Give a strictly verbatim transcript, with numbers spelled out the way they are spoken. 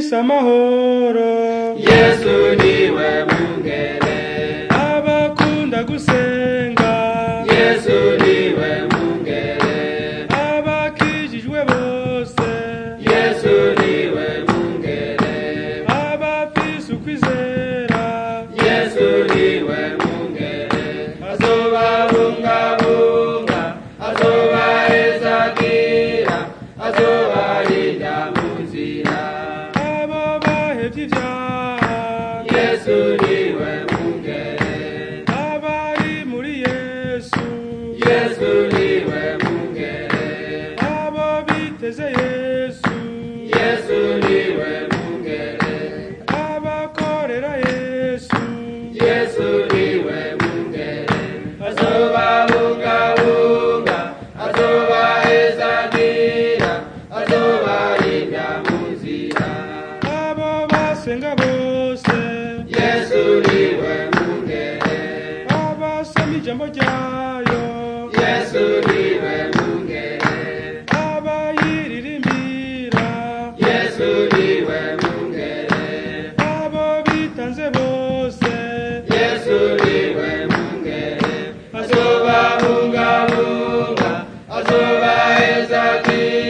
bafise amahoro. Yesu niwe mungere Abakunda gusenga. Yesu niwe mungere Abakijijwe bose. Yesu niwe mungere Abafise ukwizera. Yesu niwe mungere azobabungabunga azobahezagira azobarinda mu nzira. Abo bahevye ivyaha. Yesu niwe mungere Abari muri Yesu. Yesu niwe mungere Abo biteze Yesu. Yesu niwe mungere Abakorera Yesu. Yesu niwe mungere azobabungabunga azobahezagira azobarinda mu nzira. Abo basenga bose. Yesu niwe mungere Abasoma ijambo ryayo. Yesu niwe mungere Abayiririmbira. Yesu niwe mungere Abo bitanze bose. Yesu niwe mungere azobabungabunga azobahezagira